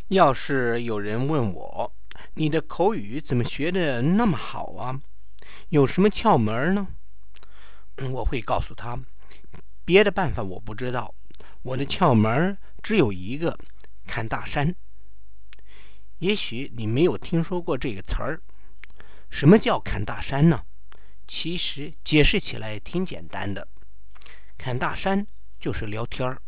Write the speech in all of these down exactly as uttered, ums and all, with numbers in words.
要是有人问我，你的口语怎么学得那么好啊？有什么窍门呢？我会告诉他，别的办法我不知道，我的窍门只有一个，看大山。也许你没有听说过这个词儿，什么叫看大山呢？其实解释起来挺简单的，看大山就是聊天儿。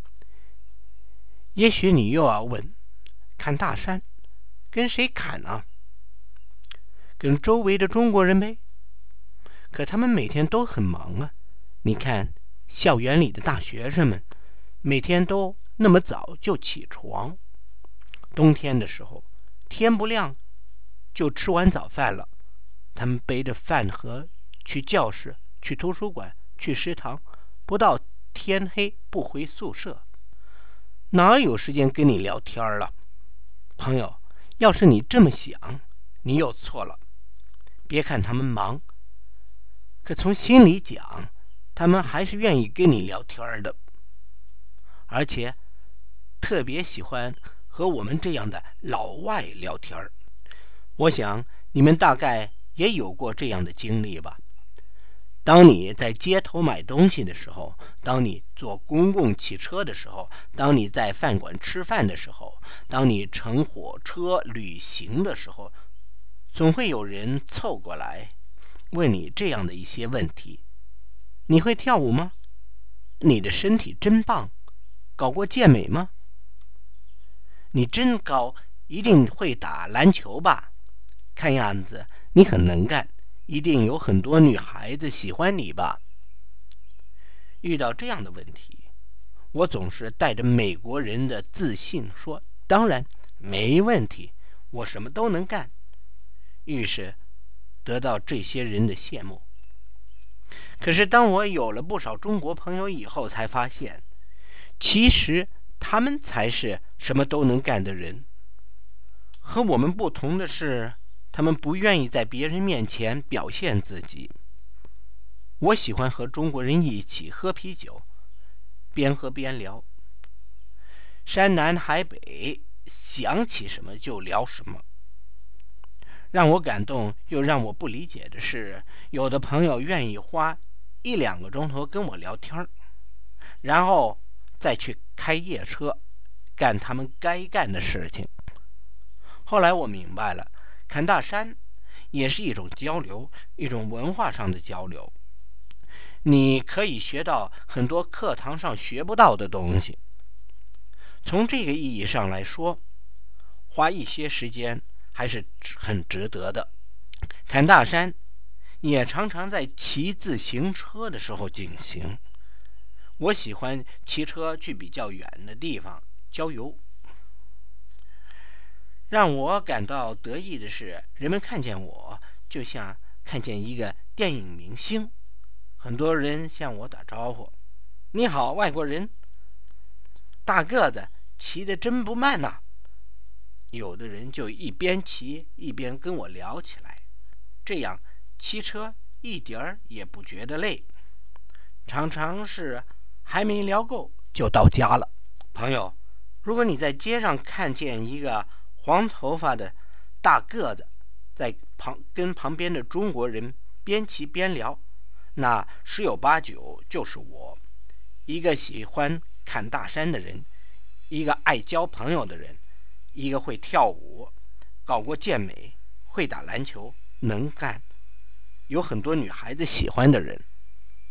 也许你又要问，看大山跟谁侃呢？跟周围的中国人呗。可他们每天都很忙啊。你看，校园里的大学生们，每天都那么早就起床。冬天的时候，天不亮就吃完早饭了。他们背着饭盒去教室、去图书馆、去食堂，不到天黑不回宿舍。哪有时间跟你聊天了？朋友，要是你这么想，你又错了。别看他们忙，可从心里讲，他们还是愿意跟你聊天的，而且特别喜欢和我们这样的老外聊天。我想你们大概也有过这样的经历吧。当你在街头买东西的时候，当你坐公共汽车的时候，当你在饭馆吃饭的时候，当你乘火车旅行的时候，总会有人凑过来问你这样的一些问题：你会跳舞吗？你的身体真棒，搞过健美吗？你真高，一定会打篮球吧？看样子你很能干，一定有很多女孩子喜欢你吧？遇到这样的问题，我总是带着美国人的自信说：当然没问题，我什么都能干。于是得到这些人的羡慕。可是当我有了不少中国朋友以后，才发现，其实他们才是什么都能干的人。和我们不同的是，他们不愿意在别人面前表现自己。我喜欢和中国人一起喝啤酒，边喝边聊，山南海北，想起什么就聊什么。让我感动又让我不理解的是，有的朋友愿意花一两个钟头跟我聊天，然后再去开夜车干他们该干的事情。后来我明白了，侃大山也是一种交流，一种文化上的交流。你可以学到很多课堂上学不到的东西。从这个意义上来说，花一些时间还是很值得的。侃大山也常常在骑自行车的时候进行。我喜欢骑车去比较远的地方郊游。让我感到得意的是，人们看见我就像看见一个电影明星。很多人向我打招呼：你好，外国人，大个子，骑得真不慢呐。有的人就一边骑一边跟我聊起来，这样骑车一点儿也不觉得累，常常是还没聊够就到家了。朋友，如果你在街上看见一个黄头发的大个子在旁跟旁边的中国人边骑边聊，那十有八九就是我，一个喜欢侃大山的人，一个爱交朋友的人，一个会跳舞，搞过健美，会打篮球，能干，有很多女孩子喜欢的人。